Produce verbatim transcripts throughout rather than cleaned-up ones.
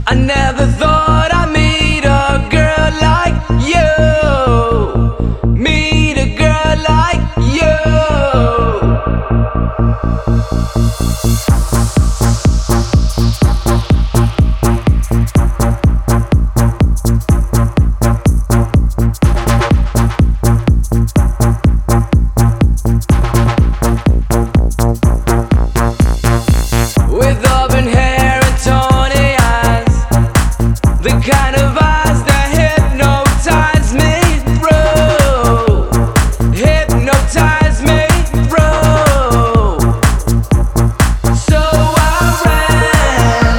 I never thought I'd meet a girl like you. Meet a girl like you. With auburn hair and tawny eyes, the kind of eyes that hypnotize me through, hypnotize me through. So I ran.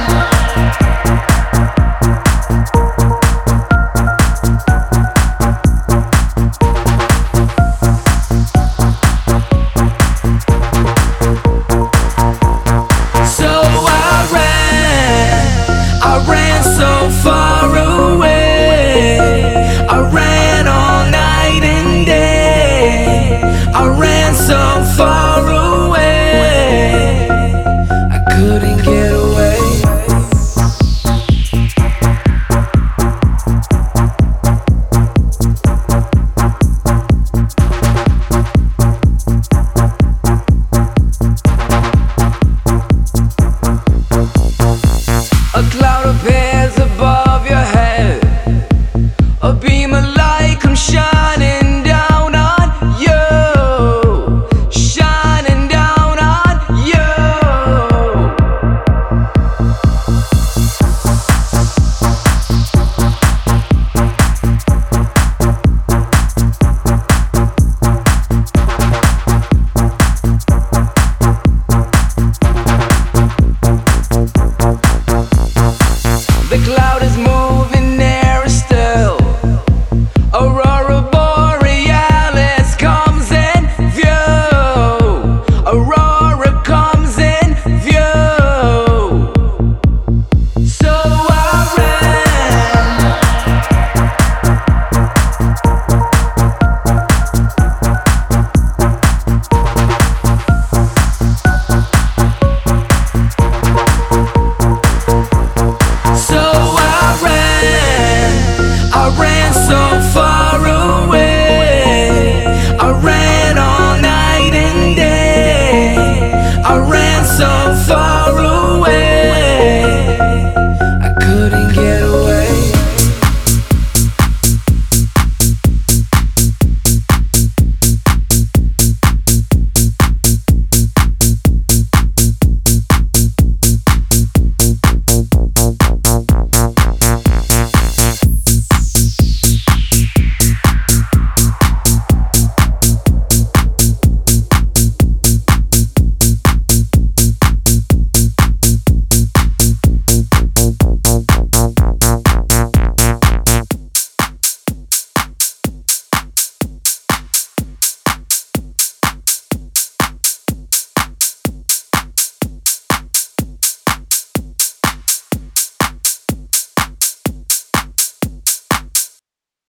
So I ran, I ran so far away. I ran all night and day. I ran so far away, I couldn't get away. A cloud appears above your head, a beam of light comes shining down on you, shining down on you. The cloud is moving nearer still. Aurora Borealis comes in view. Aurora comes in view. So I ran. So I ran, I ran so far away. I ran all night and day. I ran so far